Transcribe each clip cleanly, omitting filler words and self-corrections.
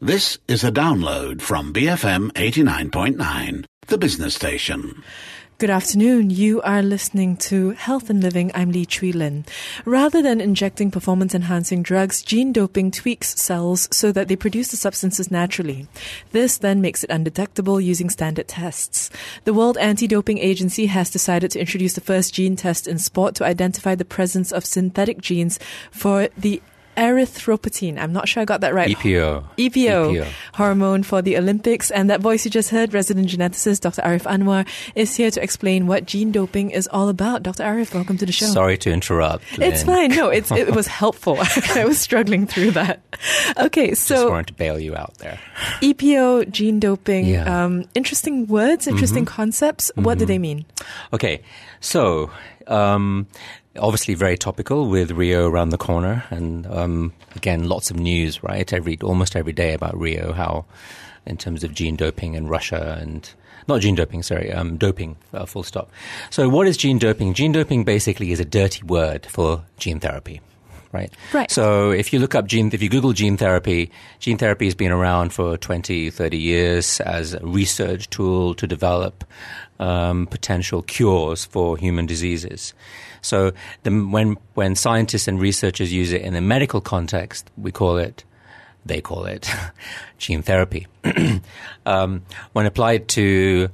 This is a download from BFM 89.9, the business station. Good afternoon. You are listening to Health and Living. I'm Lee Chui Lin. Rather than injecting performance-enhancing drugs, gene doping tweaks cells so that they produce the substances naturally. This then makes it undetectable using standard tests. The World Anti-Doping Agency has decided to introduce the first gene test in sport to identify the presence of synthetic genes for the erythropoietin. I'm not sure I got that right. EPO hormone for the Olympics. And that voice you just heard, resident geneticist Dr. Arif Anwar, is here to explain what gene doping is all about. Dr. Arif, welcome to the show. Sorry to interrupt, Lynn. It's fine. No, it was helpful. I was struggling through that. Okay, so just wanted to bail you out there. EPO, gene doping, interesting words, interesting concepts. What do they mean? Okay, so obviously very topical with Rio around the corner, and again, lots of news, right? Almost every day about Rio, how in terms of gene doping in Russia and not gene doping, doping, full stop. So what is gene doping? Gene doping basically is a dirty word for gene therapy. Right. So if you look up if you Google gene therapy has been around for 20, 30 years as a research tool to develop potential cures for human diseases. So when scientists and researchers use it in a medical context, they call it gene therapy. When applied to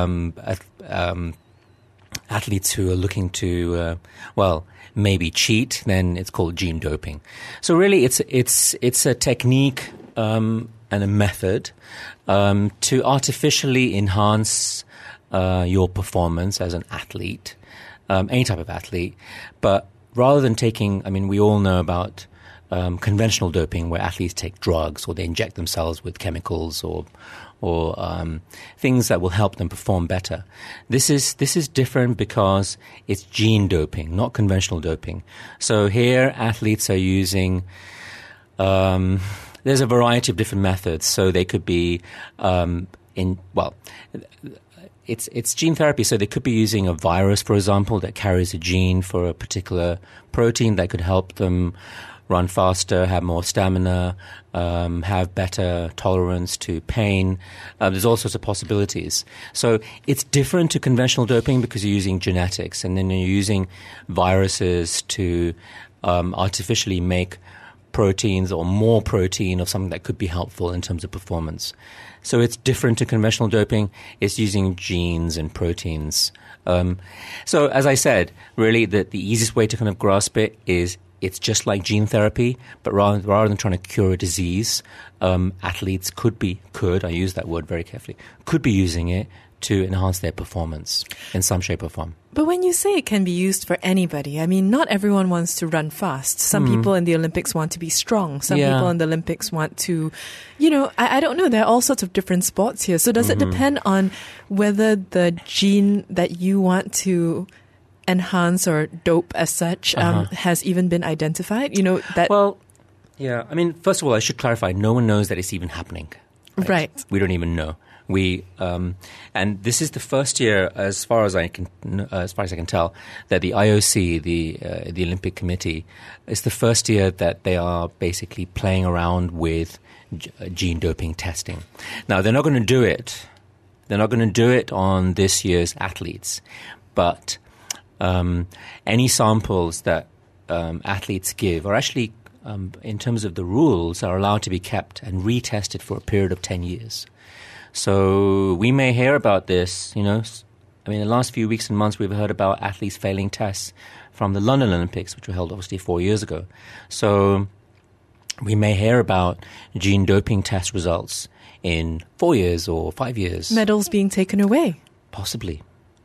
athletes who are looking to, maybe cheat, then it's called gene doping. So really, it's a technique and a method to artificially enhance your performance as an athlete, any type of athlete. But rather than we all know about conventional doping, where athletes take drugs or they inject themselves with chemicals or things that will help them perform better. This is different because it's gene doping, not conventional doping. So here, athletes are using. There's a variety of different methods. So they could be It's gene therapy, so they could be using a virus, for example, that carries a gene for a particular protein that could help them run faster, have more stamina, have better tolerance to pain. There's all sorts of possibilities. So it's different to conventional doping because you're using genetics, and then you're using viruses to artificially make proteins or more protein of something that could be helpful in terms of performance. So it's different to conventional doping. It's using genes and proteins. So as I said, really the easiest way to kind of grasp it is it's just like gene therapy, but rather than trying to cure a disease, athletes I use that word very carefully, could be using it to enhance their performance in some shape or form. But when you say it can be used for anybody, not everyone wants to run fast. Some people in the Olympics want to be strong. Some people in the Olympics want to, I don't know. There are all sorts of different sports here. So does it depend on whether the gene that you want to enhance or dope as such has even been identified? First of all, I should clarify, no one knows that it's even happening. Right. We don't even know. And this is the first year, as far as I can tell, that the IOC, the Olympic Committee, is the first year that they are basically playing around with gene doping testing. Now, they're not going to do it. They're not going to do it on this year's athletes, but any samples that athletes give are actually, in terms of the rules, are allowed to be kept and retested for a period of 10 years. So we may hear about this, in the last few weeks and months we've heard about athletes failing tests from the London Olympics, which were held obviously 4 years ago. So we may hear about gene doping test results in 4 years or 5 years. Medals being taken away. Possibly.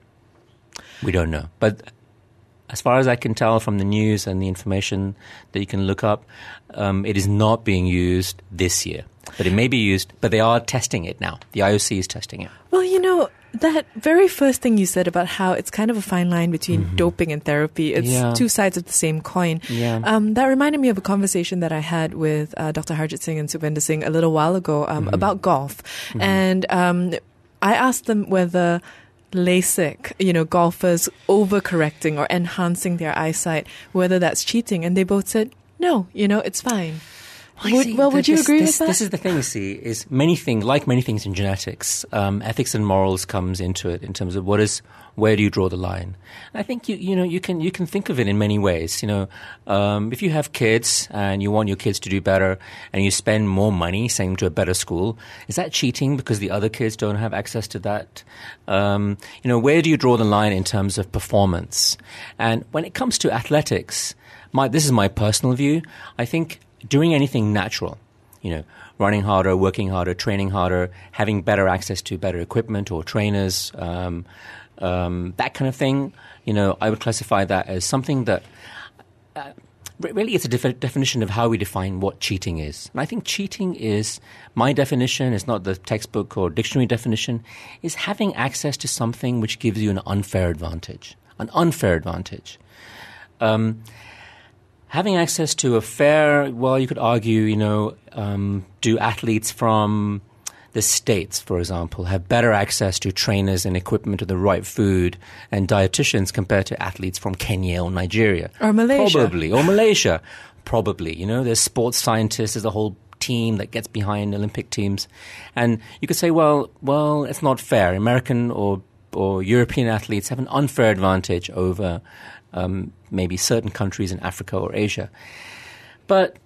We don't know. But as far as I can tell from the news and the information that you can look up, it is not being used this year. But it may be used, but they are testing it now. The IOC is testing it. Well, that very first thing you said about how it's kind of a fine line between doping and therapy, it's two sides of the same coin. Yeah. That reminded me of a conversation that I had with Dr. Harjit Singh and Sukhvinder Singh a little while ago about golf. And I asked them whether LASIK, golfers overcorrecting or enhancing their eyesight, whether that's cheating. And they both said, no, it's fine. Would you agree with that? This is the thing, you see, is many things in genetics, ethics and morals comes into it in terms of where do you draw the line? And I think you can think of it in many ways. If you have kids and you want your kids to do better and you spend more money sending them to a better school, is that cheating because the other kids don't have access to that? Where do you draw the line in terms of performance? And when it comes to athletics, this is my personal view. I think doing anything natural, running harder, working harder, training harder, having better access to better equipment or trainers, that kind of thing, I would classify that as something that really it's a definition of how we define what cheating is. And I think cheating is, my definition, is not the textbook or dictionary definition, is having access to something which gives you an unfair advantage. An unfair advantage. Having access to a fair, you could argue, do athletes from the States, for example, have better access to trainers and equipment to the right food and dietitians compared to athletes from Kenya or Nigeria? Or Malaysia. Probably. Or Malaysia. Probably. There's sports scientists, there's a whole team that gets behind Olympic teams. And you could say, well, it's not fair. American or European athletes have an unfair advantage over maybe certain countries in Africa or Asia. But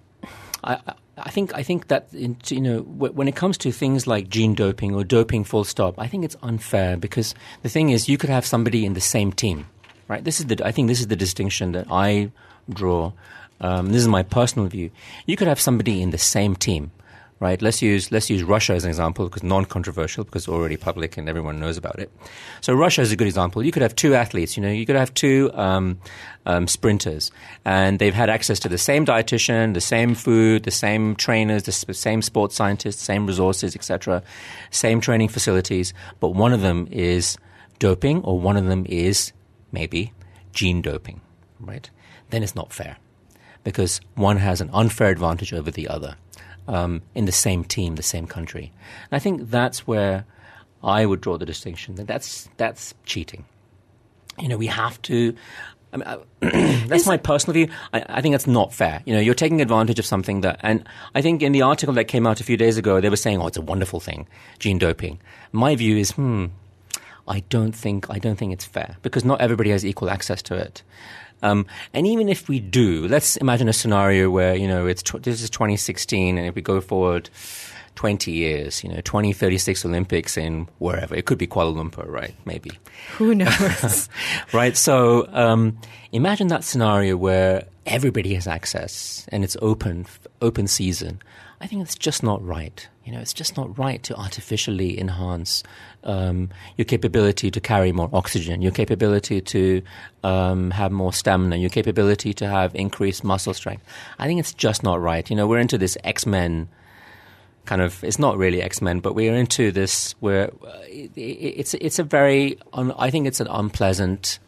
I think that when it comes to things like gene doping or doping full stop, I think it's unfair because the thing is you could have somebody in the same team, right? I think this is the distinction that I draw. This is my personal view. You could have somebody in the same team, right? Let's use Russia as an example because non-controversial because it's already public and everyone knows about it. So Russia is a good example. You could have two athletes, you could have two sprinters and they've had access to the same dietitian, the same food, the same trainers, the same sports scientists, same resources, etc., same training facilities, but one of them is doping or one of them is maybe gene doping, right? Then it's not fair because one has an unfair advantage over the other. In the same team, the same country. And I think that's where I would draw the distinction. That's cheating. We have to. That's my personal view. I think that's not fair. You're taking advantage of something that. And I think in the article that came out a few days ago, they were saying, it's a wonderful thing, gene doping. My view is, I don't think it's fair because not everybody has equal access to it. And even if we do, let's imagine a scenario where, this is 2016 and if we go forward 20 years, 2036 Olympics in wherever, it could be Kuala Lumpur, right? Maybe. Who knows? Right. So, imagine that scenario where everybody has access and it's open season. I think it's just not right. It's just not right to artificially enhance your capability to carry more oxygen, your capability to have more stamina, your capability to have increased muscle strength. I think it's just not right. We're into this X-Men kind of, it's not really X-Men, but we're into this where it's a very, I think it's an unpleasant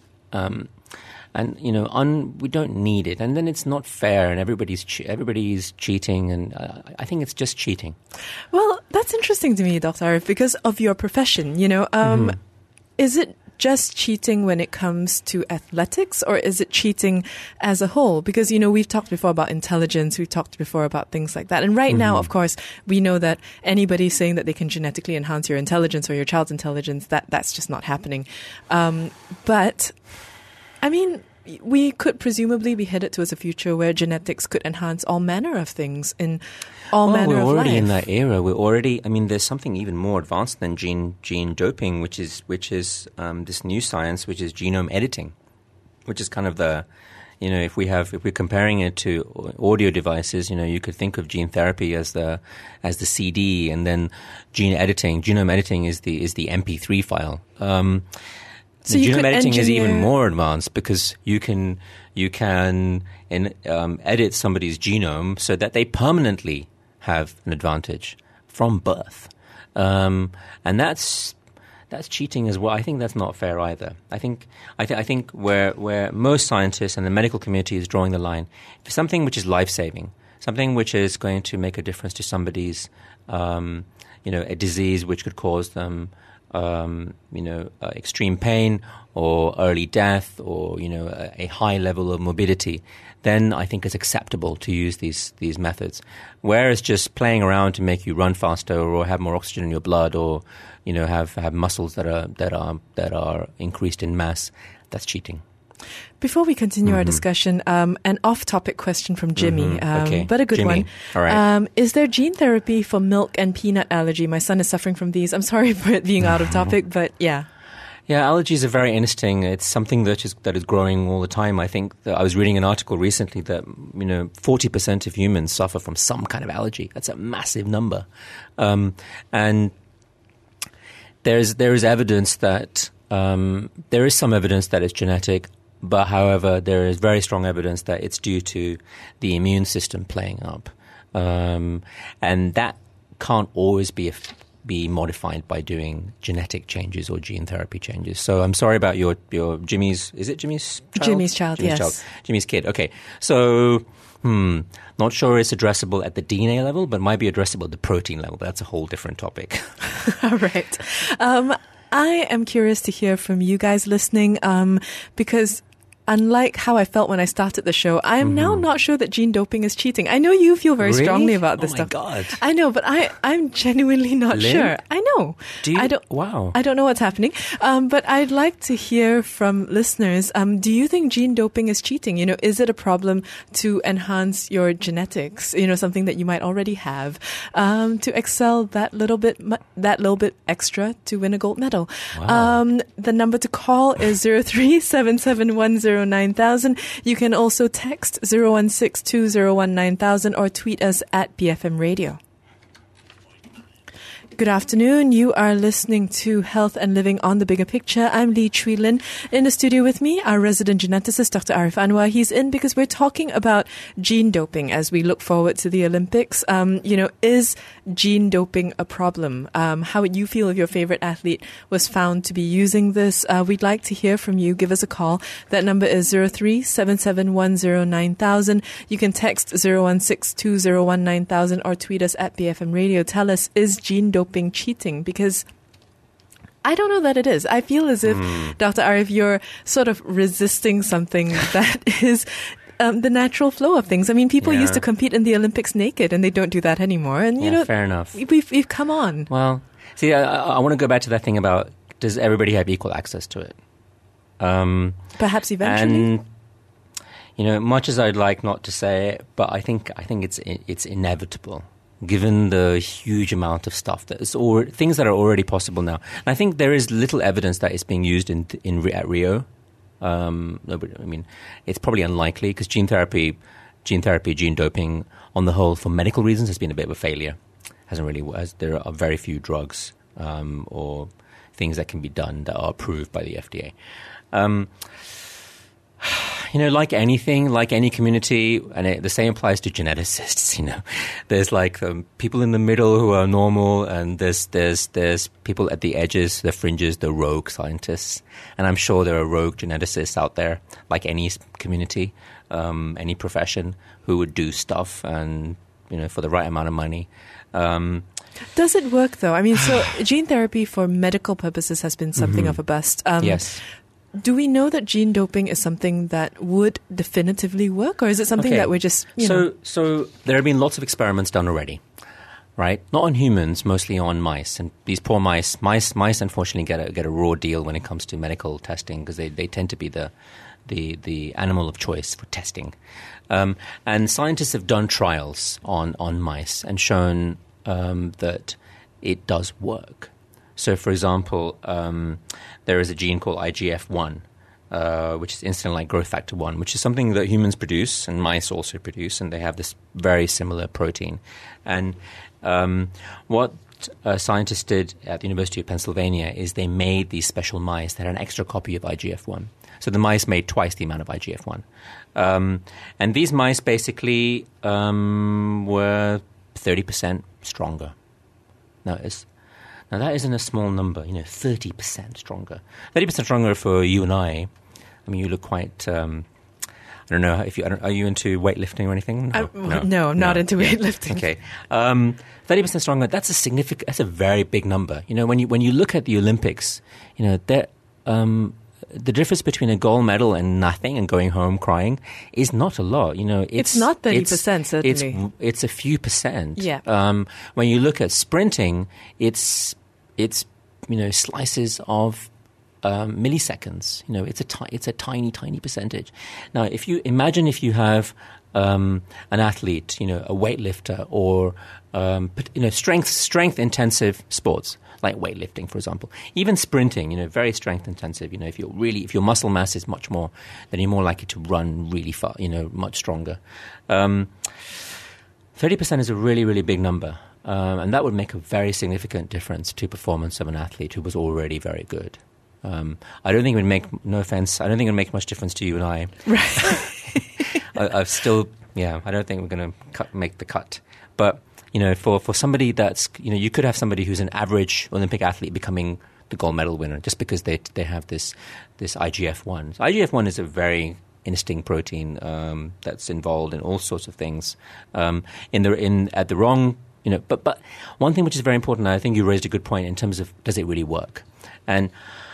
and we don't need it, and then it's not fair, and everybody's cheating, and I think it's just cheating. Well, that's interesting to me, Dr. Arif, because of your profession. Is it just cheating when it comes to athletics, or is it cheating as a whole? Because we've talked before about intelligence, we've talked before about things like that, and right now, of course, we know that anybody saying that they can genetically enhance your intelligence or your child's intelligence, that's just not happening. But I mean, we could presumably be headed towards a future where genetics could enhance all manner of things in all manner of life. We're already in that era. There's something even more advanced than gene doping, which is this new science, which is genome editing, which is kind of the, if we're comparing it to audio devices, you could think of gene therapy as the CD, and then genome editing is the MP3 file. So genome editing is even more advanced because you can edit somebody's genome so that they permanently have an advantage from birth, and that's cheating as well. I think that's not fair either. I think where most scientists and the medical community is drawing the line, for something which is life-saving, something which is going to make a difference to somebody's, a disease which could cause them extreme pain or early death or, a high level of morbidity, then I think it's acceptable to use these methods. Whereas just playing around to make you run faster or have more oxygen in your blood or, have muscles that are increased in mass, that's cheating. Before we continue our discussion, an off-topic question from Jimmy, Okay. but a good Jimmy. one. All right. Is there gene therapy for milk and peanut allergy? My son is suffering from these. I'm sorry for it being out of topic, but yeah. Yeah, allergies are very interesting. It's something that is growing all the time. I think that I was reading an article recently that 40% of humans suffer from some kind of allergy. That's a massive number, and there is evidence that there is some evidence that it's genetic, but however, there is very strong evidence that it's due to the immune system playing up, and that can't always be modified by doing genetic changes or gene therapy changes. So I'm sorry about your Jimmy's. Is it Jimmy's child? Jimmy's child, yes. Jimmy's kid. Okay. So not sure it's addressable at the DNA level, but might be addressable at the protein level. But that's a whole different topic. All right. I am curious to hear from you guys listening, because unlike how I felt when I started the show, I am now not sure that gene doping is cheating. I know you feel very strongly about this stuff. Oh my God. I know, but I'm genuinely not Lynn? sure. I know. Wow. I don't know what's happening. But I'd like to hear from listeners. Do you think gene doping is cheating? Is it a problem to enhance your genetics? Something that you might already have, to excel that little bit extra to win a gold medal. Wow. The number to call is 0377109000. You can also text 016201900 or tweet us at BFM Radio. Good afternoon. You are listening to Health and Living on the Bigger Picture. I'm Lee Chui Lin. In the studio with me, our resident geneticist, Dr. Arif Anwar. He's in because we're talking about gene doping as we look forward to the Olympics. Is gene doping a problem? How would you feel if your favorite athlete was found to be using this? We'd like to hear from you. Give us a call. That number is 0377109000. You can text 016201900 or tweet us at BFM Radio. Tell us, is gene doping cheating? Because I don't know that it is. I feel as if, Dr. Arif, you're sort of resisting something that is the natural flow of things. I mean, people used to compete in the Olympics naked, and they don't do that anymore. And fair enough. We've come on. Well, see, I want to go back to that thing about, does everybody have equal access to it? Perhaps eventually. And much as I'd like not to say it, but I think it's inevitable, given the huge amount of stuff things that are already possible now. And I think there is little evidence that it's being used at Rio. It's probably unlikely because gene therapy, gene doping, on the whole, for medical reasons, has been a bit of a failure. There are very few drugs or things that can be done that are approved by the FDA. Like anything, like any community, and the same applies to geneticists. There's people in the middle who are normal, and there's people at the edges, the fringes, the rogue scientists. And I'm sure there are rogue geneticists out there, like any community, any profession, who would do stuff and for the right amount of money. Does it work though? I mean, so gene therapy for medical purposes has been something of a bust. Yes. Do we know that gene doping is something that would definitively work, or is it something that we're just, So there have been lots of experiments done already, right? Not on humans, mostly on mice. And these poor mice unfortunately get a raw deal when it comes to medical testing because they tend to be the animal of choice for testing. And scientists have done trials on mice and shown that it does work. So, for example, there is a gene called IGF-1, which is insulin-like growth factor 1, which is something that humans produce and mice also produce, and they have this very similar protein. And what scientists did at the University of Pennsylvania is they made these special mice that had an extra copy of IGF-1. So the mice made twice the amount of IGF-1. And these mice basically were 30% stronger. Now that isn't a small number, 30% stronger. 30% stronger for you and I. I mean, you look quite, I don't know if are you into weightlifting or anything? No, I'm not into weightlifting. Okay. 30% stronger, that's a very big number. You know, when you look at the Olympics, you know, the difference between a gold medal and nothing and going home crying is not a lot. You know, it's not 30%, certainly. It's a few percent. Yeah. When you look at sprinting, it's slices of milliseconds. You know, it's a tiny percentage. Now, if you have an athlete, you know, a weightlifter, or strength intensive sports like weightlifting, for example, even sprinting, you know, very strength intensive. You know, if your muscle mass is much more, then you're more likely to run really far. You know, much stronger. 30% is a really, really big number. And that would make a very significant difference to performance of an athlete who was already very good. I don't think it would make, no offense, I don't think it would make much difference to you and I. Right. I don't think we're going to make the cut. But, you know, for somebody that's, you know, you could have somebody who's an average Olympic athlete becoming the gold medal winner just because they have this IGF-1. So IGF-1 is a very interesting protein that's involved in all sorts of things. But one thing which is very important, I think you raised a good point in terms of does it really work? And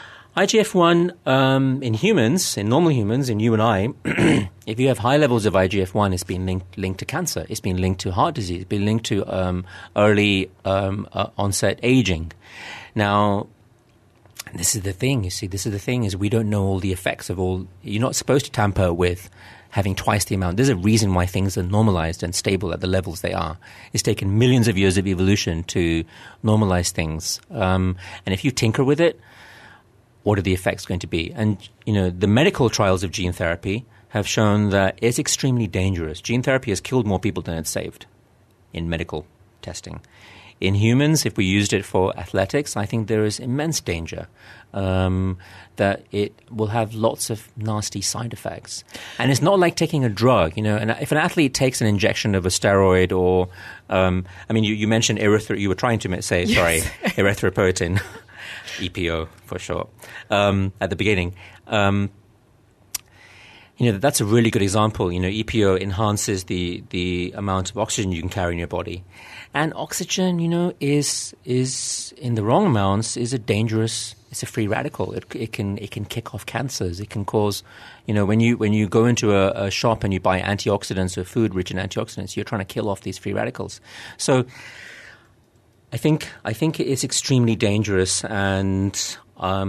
IGF-1 in humans, in normal humans, in you and I, if you have high levels of IGF-1, it's been linked to cancer. It's been linked to heart disease. It's been linked to early onset aging. Now, this is the thing, you see, is we don't know all the effects of all. You're not supposed to tamper with having twice the amount. There's a reason why things are normalized and stable at the levels they are. It's taken millions of years of evolution to normalize things. And if you tinker with it, what are the effects going to be? And, you know, the medical trials of gene therapy have shown that it's extremely dangerous. Gene therapy has killed more people than it's saved in medical testing. In humans, if we used it for athletics, I think there is immense danger that it will have lots of nasty side effects. And it's not like taking a drug, you know. And if an athlete takes an injection of a steroid or, you mentioned you were trying to say, yes. Sorry, erythropoietin, EPO for short, at the beginning. You know, that's a really good example. You know, EPO enhances the amount of oxygen you can carry in your body. And oxygen, you know, is in the wrong amounts is it's a free radical. It can kick off cancers. It can cause, you know, when you go into a shop and you buy antioxidants or food rich in antioxidants, you're trying to kill off these free radicals. So I think it's extremely dangerous, and I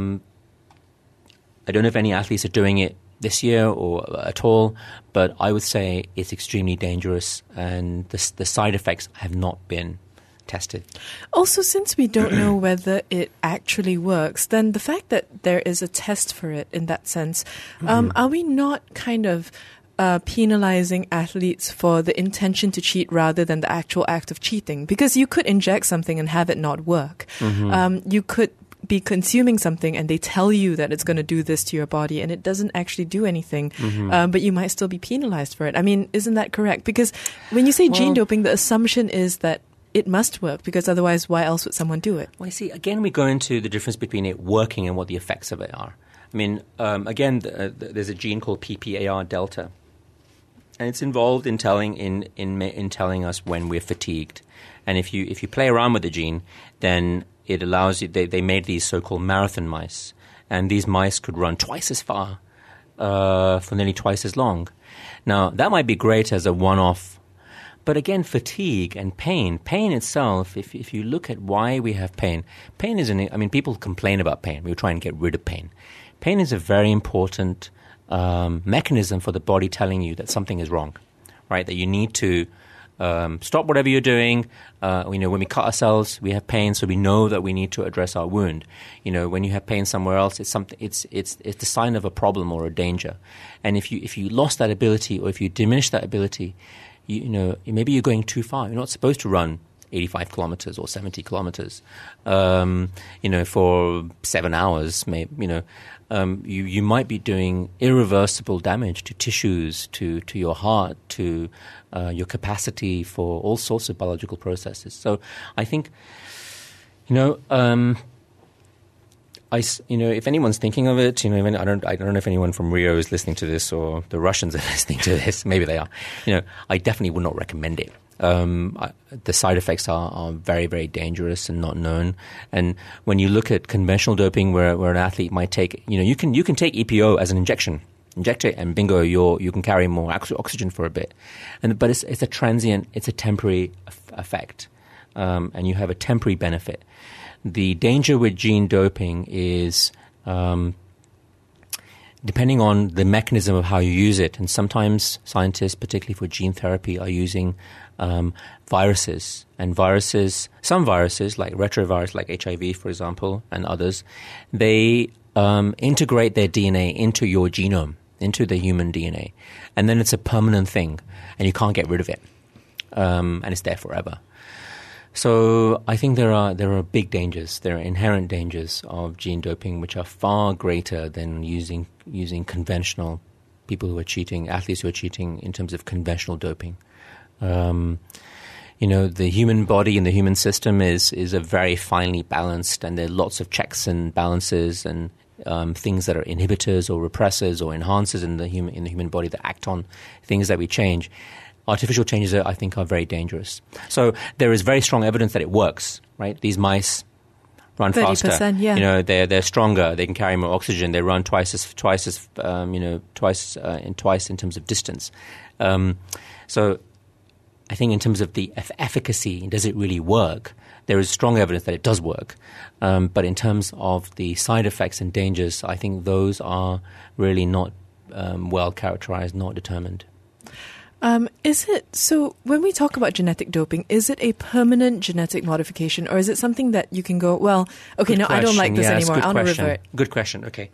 don't know if any athletes are doing it this year or at all, but I would say it's extremely dangerous, and the side effects have not been tested. Also, since we don't know whether it actually works, then the fact that there is a test for it in that sense, are we not kind of penalizing athletes for the intention to cheat rather than the actual act of cheating? Because you could inject something and have it not work. You could be consuming something and they tell you that it's going to do this to your body and it doesn't actually do anything, but you might still be penalized for it. I mean, isn't that correct? Because when you say gene doping, the assumption is that it must work, because otherwise why else would someone do it? Well, you see, again, we go into the difference between it working and what the effects of it are. I mean, again, there's a gene called PPAR delta, and it's involved in telling us when we're fatigued. And if you play around with the gene, then it allows you. They made these so-called marathon mice, and these mice could run twice as far for nearly twice as long. Now, that might be great as a one-off, but again, fatigue and pain itself, if you look at why we have pain people complain about pain. We try and get rid of pain. Pain is a very important mechanism for the body telling you that something is wrong, right? That you need to stop whatever you're doing. When we cut ourselves, we have pain, so we know that we need to address our wound. You know, when you have pain somewhere else, it's the sign of a problem or a danger. And if you lost that ability, or if you diminish that ability, maybe you're going too far. You're not supposed to run 85 kilometers or 70 kilometers, for 7 hours. You might be doing irreversible damage to tissues, to your heart, to your capacity for all sorts of biological processes. So I think, if anyone's thinking of it, I don't know if anyone from Rio is listening to this or the Russians are listening to this. Maybe they are. I definitely would not recommend it. The side effects are very, very dangerous and not known. And when you look at conventional doping, where an athlete might take, you can take EPO as an injection. Inject it, and bingo, you can carry more oxygen for a bit. But it's a transient, it's a temporary effect, and you have a temporary benefit. The danger with gene doping is depending on the mechanism of how you use it. And sometimes scientists, particularly for gene therapy, are using viruses. And some viruses, like retrovirus, like HIV, for example, and others, they integrate their DNA into your genome, into the human DNA. And then it's a permanent thing, and you can't get rid of it. And it's there forever. So I think there are big dangers. There are inherent dangers of gene doping, which are far greater than using conventional people who are cheating, athletes who are cheating in terms of conventional doping. The human body and the human system is a very finely balanced, and there are lots of checks and balances and things that are inhibitors or repressors or enhancers in the human body that act on things that we change. Artificial changes, I think, are very dangerous. So there is very strong evidence that it works, right? These mice run faster. Yeah. They're stronger. They can carry more oxygen. They run twice in terms of distance. So I think in terms of the efficacy, does it really work? There is strong evidence that it does work. But in terms of the side effects and dangers, I think those are really not well characterized, not determined. So when we talk about genetic doping, is it a permanent genetic modification, or is it something that you can go, well, okay, no, I don't like this anymore, I'll revert? Good question, okay.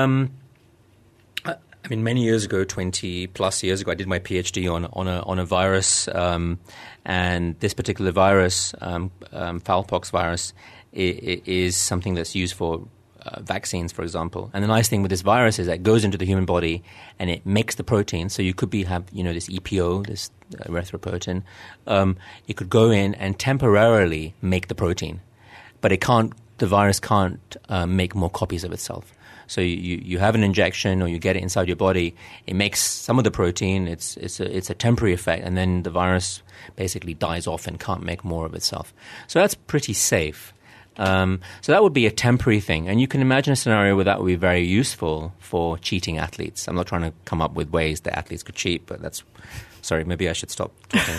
Many years ago, 20 plus years ago, I did my PhD on a virus, and this particular virus, Fowlpox virus, is something that's used for vaccines, for example. And the nice thing with this virus is that it goes into the human body and it makes the protein. So you could have this EPO, this erythropoietin. It could go in and temporarily make the protein, but the virus can't make more copies of itself. So you have an injection or you get it inside your body. It makes some of the protein. It's a temporary effect, and then the virus basically dies off and can't make more of itself. So that's pretty safe. So that would be a temporary thing. And you can imagine a scenario where that would be very useful for cheating athletes. I'm not trying to come up with ways that athletes could cheat, but maybe I should stop talking.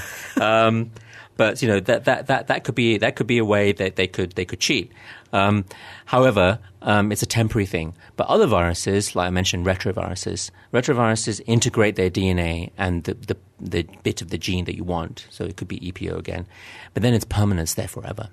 But that could be a way that they could cheat. However, it's a temporary thing. But other viruses, like I mentioned, retroviruses integrate their DNA and the bit of the gene that you want. So it could be EPO again, but then it's permanent, it's there forever.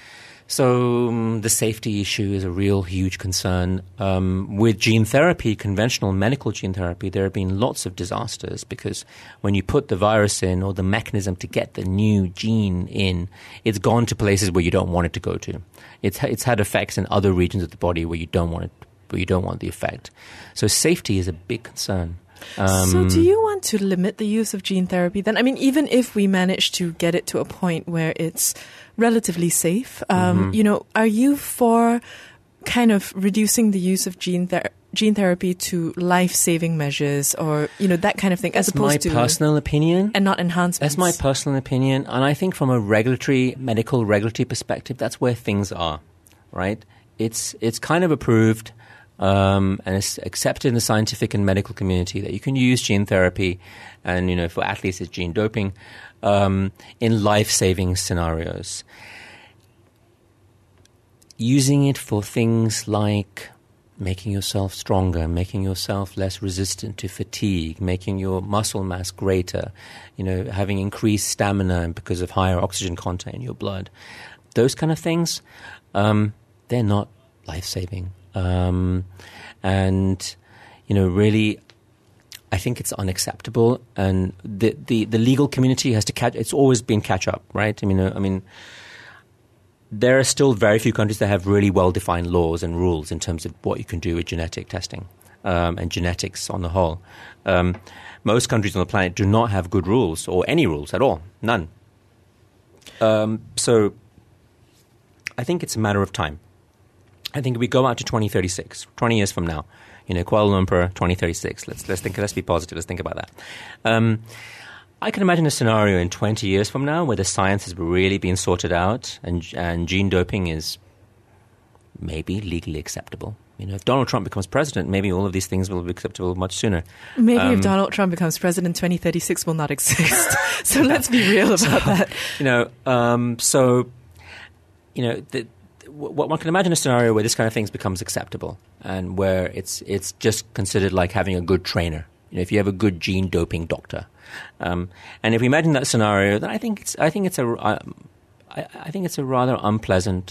So the safety issue is a real huge concern. With gene therapy, conventional medical gene therapy, there have been lots of disasters because when you put the virus in or the mechanism to get the new gene in, it's gone to places where you don't want it to go to. It's had effects in other regions of the body where you don't want the effect. So safety is a big concern. So do you want to limit the use of gene therapy then? Even if we manage to get it to a point where it's relatively safe, are you for kind of reducing the use of gene therapy to life-saving measures or, that kind of thing, as opposed to... That's my personal opinion. And not enhancements. That's my personal opinion. And I think from a medical regulatory perspective, that's where things are, right? It's kind of approved... and it's accepted in the scientific and medical community that you can use gene therapy, and for athletes it's gene doping in life-saving scenarios. Using it for things like making yourself stronger, making yourself less resistant to fatigue, making your muscle mass greater, having increased stamina because of higher oxygen content in your blood, those kind of things, they're not life-saving. Really, I think it's unacceptable, and the legal community has to it's always been catch up, right? There are still very few countries that have really well-defined laws and rules in terms of what you can do with genetic testing and genetics on the whole. Most countries on the planet do not have good rules or any rules at all, none. So I think it's a matter of time. I think if we go out to 2036, 20 years from now, Kuala Lumpur, 2036. Let's be positive. Let's think about that. I can imagine a scenario in 20 years from now where the science has really been sorted out and gene doping is maybe legally acceptable. If Donald Trump becomes president, maybe all of these things will be acceptable much sooner. Maybe if Donald Trump becomes president, 2036 will not exist. So let's be real about that. One can imagine a scenario where this kind of thing becomes acceptable and where it's just considered like having a good trainer. If you have a good gene doping doctor, and if we imagine that scenario, then I think it's a rather unpleasant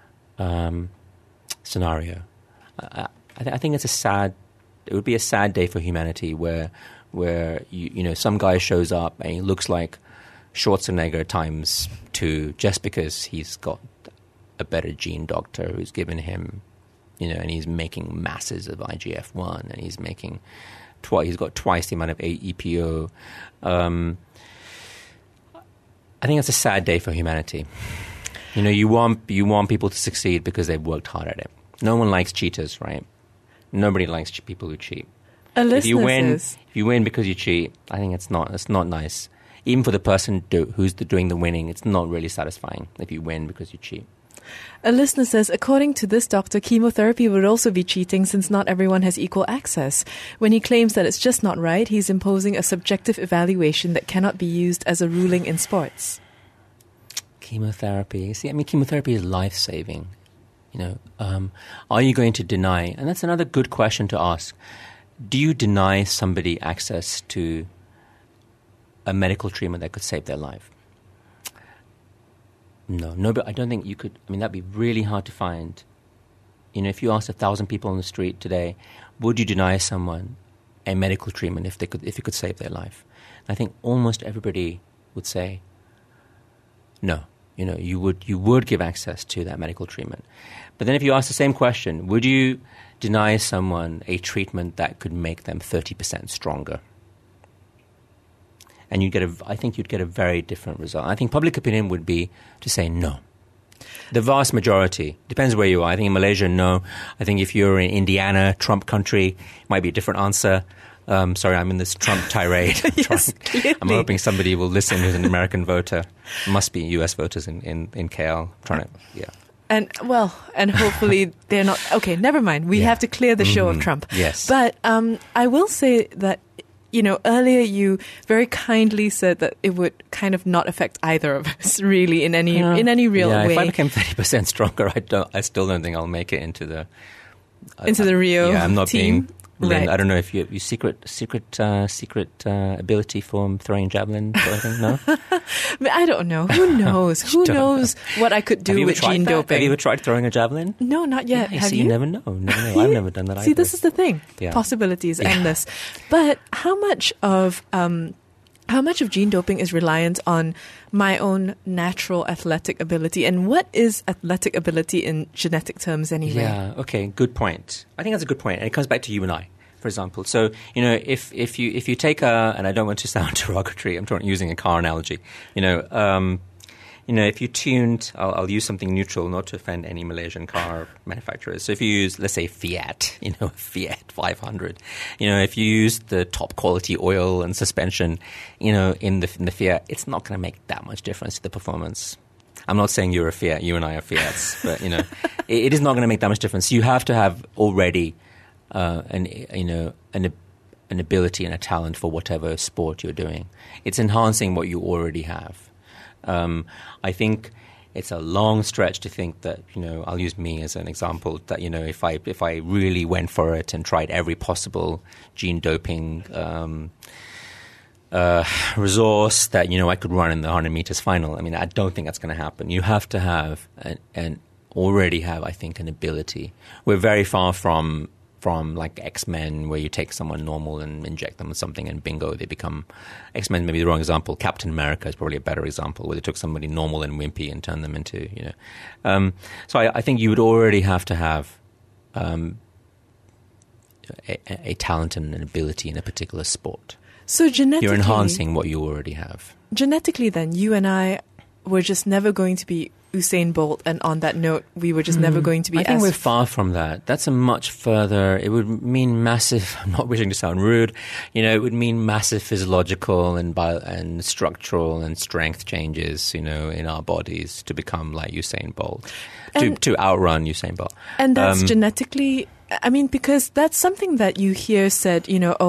scenario. I think it would be a sad day for humanity where some guy shows up and he looks like Schwarzenegger times 2 just because he's got a better gene doctor who's given him, and he's making masses of IGF-1 and he's making he's got twice the amount of EPO. I think it's a sad day for humanity. You want people to succeed because they've worked hard at it. No one likes cheaters, right? Nobody likes people who cheat. If you win because you cheat, I think it's not nice. Even for the person who's doing the winning, it's not really satisfying if you win because you cheat. A listener says, according to this doctor, chemotherapy would also be cheating since not everyone has equal access. When he claims that it's just not right, he's imposing a subjective evaluation that cannot be used as a ruling in sports. Chemotherapy. Chemotherapy is life-saving. Are you going to deny? And that's another good question to ask. Do you deny somebody access to a medical treatment that could save their life? No, but I don't think you could. That'd be really hard to find. If you asked 1,000 people on the street today, would you deny someone a medical treatment if it could save their life? And I think almost everybody would say no. You would give access to that medical treatment. But then if you ask the same question, would you deny someone a treatment that could make them 30% stronger? And I think you'd get a very different result. I think public opinion would be to say no. The vast majority, depends where you are. I think in Malaysia, no. I think if you're in Indiana, Trump country, it might be a different answer. Sorry, I'm in this Trump tirade. Yes, I'm hoping somebody will listen who's an American voter. It must be US voters in KL. And hopefully they're not. Okay, never mind. We have to clear the show of Trump. Yes. But I will say that, earlier you very kindly said that it would kind of not affect either of us really in any real way. If I became 30% stronger, I still don't think I'll make it into the Rio I'm not team. being Lynn, Right. I don't know if you secret ability for throwing javelin sort of thing, no? I don't know. Who knows? Who knows what I could do with gene doping? Have you ever tried throwing a javelin? No, not yet. Yeah, Have you? You never know. I've never done that either. See, this is the thing. Yeah. Possibilities endless. But how much of gene doping is reliant on my own natural athletic ability, and what is athletic ability in genetic terms anyway? Yeah, okay, good point. I think that's a good point, and it comes back to you and I, for example. So, if you take and I don't want to sound derogatory, I'm using a car analogy. If you tuned, I'll use something neutral, not to offend any Malaysian car manufacturers. So if you use, let's say, Fiat, Fiat 500, if you use the top quality oil and suspension, in the Fiat, it's not going to make that much difference to the performance. I'm not saying you're a Fiat, you and I are Fiats, but it is not going to make that much difference. You have to have already an ability and a talent for whatever sport you're doing. It's enhancing what you already have. I think it's a long stretch to think that, I'll use me as an example, that, if I really went for it and tried every possible gene doping resource that, I could run in the 100 meters final. I don't think that's going to happen. You have to have already have, I think, an ability. We're very far from like X-Men, where you take someone normal and inject them with something and bingo, they become X-Men. Maybe the wrong example. Captain America is probably a better example, where they took somebody normal and wimpy and turned them into, So I think you would already have to have a talent and an ability in a particular sport. So genetically, you're enhancing what you already have. Genetically, then, you and I were just never going to be Usain Bolt, and on that note, we were just never going to be I think we're far from that. That's a much further, it would mean massive, I'm not wishing to sound rude, it would mean massive physiological and structural and strength changes, in our bodies to become like Usain Bolt, to outrun Usain Bolt. And that's genetically, because that's something that you hear said,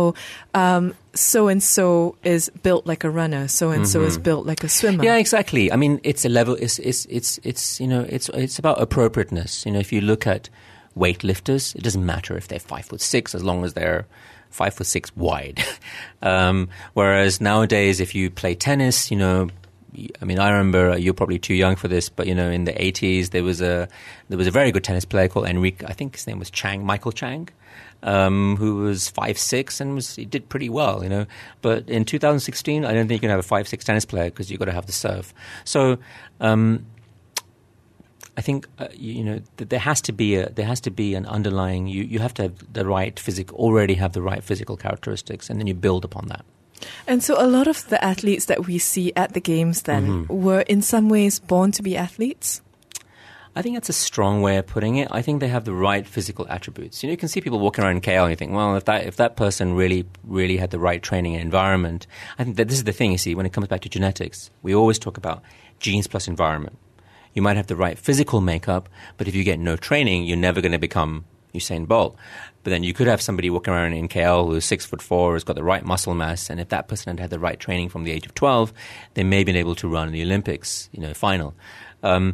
so-and-so is built like a runner, so-and-so is built like a swimmer. Yeah, exactly. It's a level, it's about appropriateness. If you look at weightlifters, it doesn't matter if they're 5'6", as long as they're 5'6" wide. Whereas nowadays, if you play tennis, I remember, you're probably too young for this, but in the 80s there was a very good tennis player called Enrique. I think his name was Michael Chang, who was 5'6" and he did pretty well, But in 2016, I don't think you can have a 5'6" tennis player because you've got to have the serve. So I think there has to be an underlying. You have to have already have the right physical characteristics, and then you build upon that. And so a lot of the athletes that we see at the games then were in some ways born to be athletes? I think that's a strong way of putting it. I think they have the right physical attributes. You can see people walking around in KL and you think, well, if that person really, really had the right training and environment. I think that this is the thing, you see, when it comes back to genetics. We always talk about genes plus environment. You might have the right physical makeup, but if you get no training, you're never going to become Usain Bolt. But then you could have somebody walking around in KL who's 6'4", has got the right muscle mass, and if that person had the right training from the age of 12, they may have been able to run the Olympics, final. I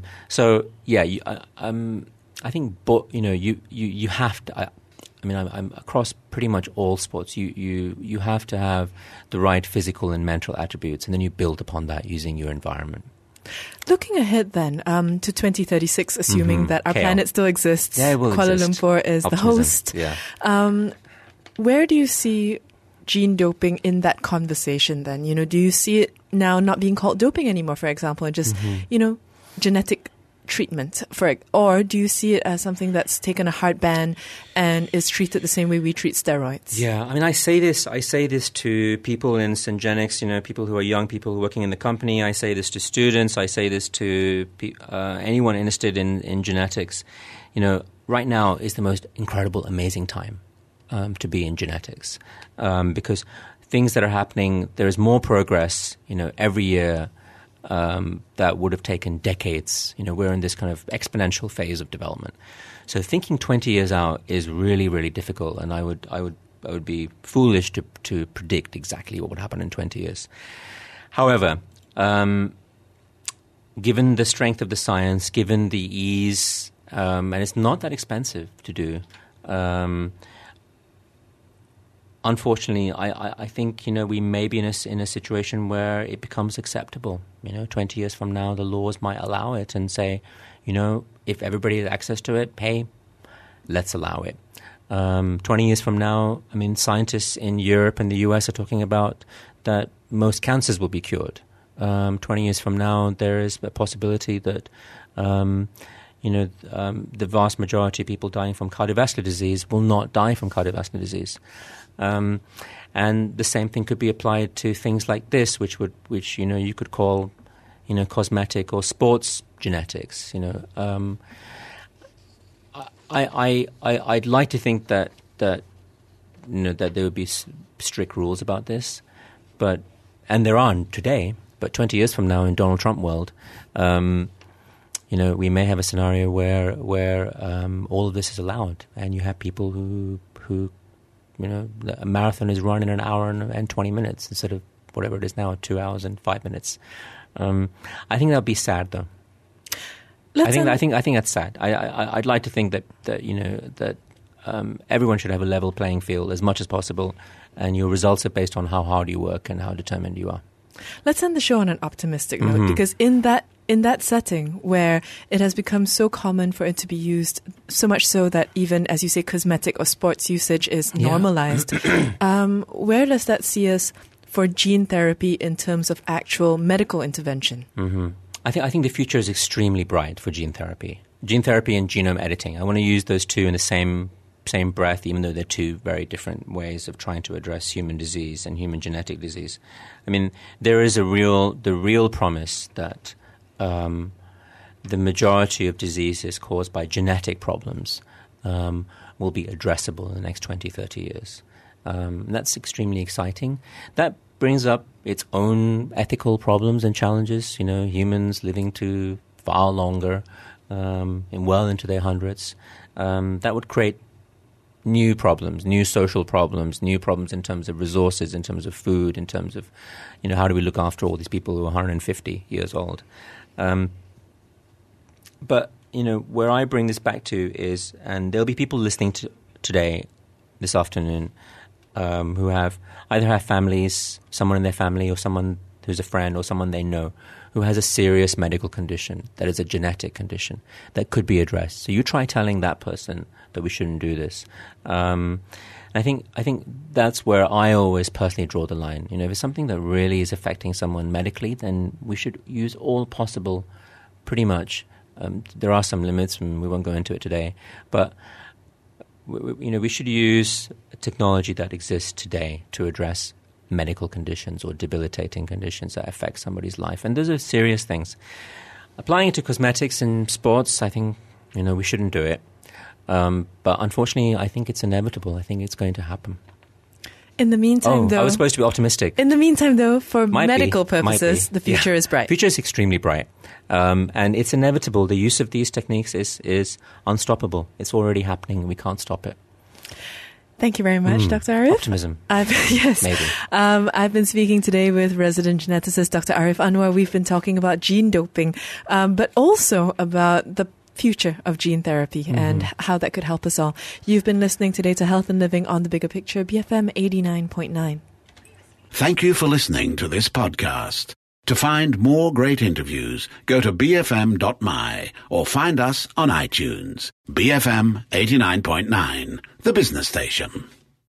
think, you have to. I'm across pretty much all sports. You have to have the right physical and mental attributes, and then you build upon that using your environment. Looking ahead then to 2036, assuming that our planet still exists, Kuala Lumpur is the host. Yeah. Where do you see gene doping in that conversation then? Do you see it now not being called doping anymore, for example, and just, genetic treatment or do you see it as something that's taken a hard ban and is treated the same way we treat steroids? Yeah, I say this to people in Syngenics, people who are young people working in the company. I say this to students. I say this to anyone interested in genetics. Right now is the most incredible, amazing time to be in genetics because things that are happening, there is more progress, every year. That would have taken decades. We're in this kind of exponential phase of development. So thinking 20 years out is really, really difficult, and I would be foolish to predict exactly what would happen in 20 years. However, given the strength of the science, given the ease, and it's not that expensive to do. Unfortunately, I think we may be in a situation where it becomes acceptable. 20 years from now, the laws might allow it and say, if everybody has access to it, hey, let's allow it. 20 years from now, scientists in Europe and the US are talking about that most cancers will be cured. 20 years from now, there is a possibility that the vast majority of people dying from cardiovascular disease will not die from cardiovascular disease. And the same thing could be applied to things like this, which you could call, cosmetic or sports genetics. I'd like to think that there would be strict rules about this, and there aren't today. But 20 years from now, in Donald Trump world, we may have a scenario where all of this is allowed, and you have people who a marathon is run in an hour and 20 minutes instead of whatever it is now, 2 hours and 5 minutes. I think that would be sad, though. I think that's sad. I'd like to think that everyone should have a level playing field as much as possible, and your results are based on how hard you work and how determined you are. Let's end the show on an optimistic note, because in that setting where it has become so common for it to be used, so much so that even, as you say, cosmetic or sports usage is normalized, where does that see us for gene therapy in terms of actual medical intervention? I think the future is extremely bright for gene therapy. Gene therapy and genome editing. I want to use those two in the same breath, even though they're two very different ways of trying to address human disease and human genetic disease. There is the real promise that the majority of diseases caused by genetic problems will be addressable in the next 20, 30 years. That's extremely exciting. That brings up its own ethical problems and challenges. Humans living to far longer, well into their hundreds. That would create new problems, new social problems, new problems in terms of resources, in terms of food, in terms of, how do we look after all these people who are 150 years old. But, where I bring this back to is, and there'll be people listening to today, this afternoon, who either have families, someone in their family or someone who's a friend or someone they know who has a serious medical condition that is a genetic condition that could be addressed. So you try telling that person that we shouldn't do this. I think that's where I always personally draw the line. If it's something that really is affecting someone medically, then we should use all possible, pretty much. There are some limits, and we won't go into it today, but we should use technology that exists today to address medical conditions or debilitating conditions that affect somebody's life. And those are serious things. Applying it to cosmetics and sports, I think, we shouldn't do it. But unfortunately, I think it's inevitable. I think it's going to happen. In the meantime, though... I was supposed to be optimistic. In the meantime, though, for medical purposes, the future is bright. The future is extremely bright. And it's inevitable. The use of these techniques is unstoppable. It's already happening. We can't stop it. Thank you very much, Dr. Arif. Optimism. Yes. Maybe. I've been speaking today with resident geneticist Dr. Arif Anwar. We've been talking about gene doping, but also about the future of gene therapy and how that could help us all. You've been listening today to Health and Living on The Bigger Picture, BFM 89.9. Thank you for listening to this podcast. To find more great interviews, go to bfm.my or find us on iTunes. BFM 89.9, the business station.